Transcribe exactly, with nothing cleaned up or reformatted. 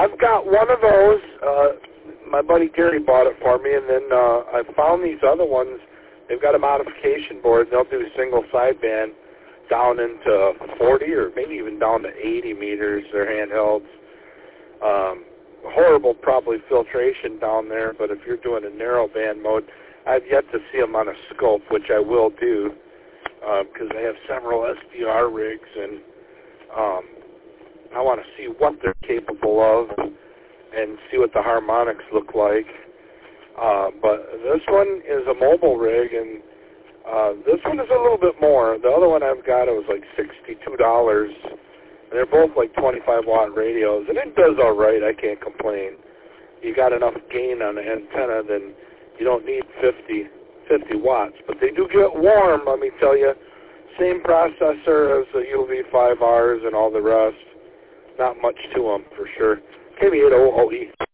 I've got one of those. Uh, my buddy Gary bought it for me, and then uh, I found these other ones. They've got a modification board, and they'll do single sideband down into forty or maybe even down to eighty meters. They're handhelds. Um, horrible, probably, filtration down there, but if you're doing a narrow band mode, I've yet to see them on a scope, which I will do, because uh, I have several S D R rigs, and um, I want to see what they're capable of and see what the harmonics look like. Uh, but this one is a mobile rig, and uh, this one is a little bit more. The other one I've got, it was like sixty-two dollars, and they're both like twenty-five watt radios, and it does all right. I can't complain. You got enough gain on the antenna, then you don't need fifty, fifty watts. But they do get warm, let me tell you. Same processor as the U V five Rs and all the rest. Not much to them, for sure. K B eight O O E.